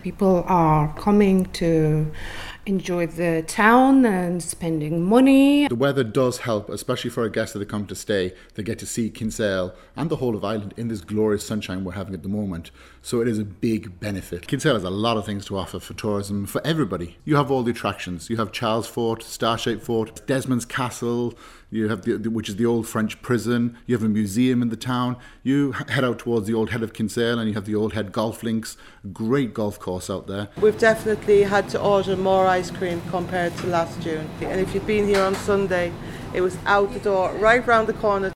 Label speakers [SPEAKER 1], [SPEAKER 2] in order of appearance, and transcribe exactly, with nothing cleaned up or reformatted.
[SPEAKER 1] People are coming to enjoy the town and spending money.
[SPEAKER 2] The weather does help, especially for our guests that come to stay. They get to see Kinsale and the whole of Ireland in this glorious sunshine we're having at the moment. So it is a big benefit. Kinsale has a lot of things to offer for tourism for everybody. You have all the attractions. You have Charles Fort, Starshaped Fort, Desmond's Castle, you have the, which is the old French prison. You have a museum in the town. You head out towards the old head of Kinsale and you have the old head golf links. Great golf course out there.
[SPEAKER 3] We've definitely had to order more ice cream compared to last June. And if you've been here on Sunday, it was out the door, right round the corner.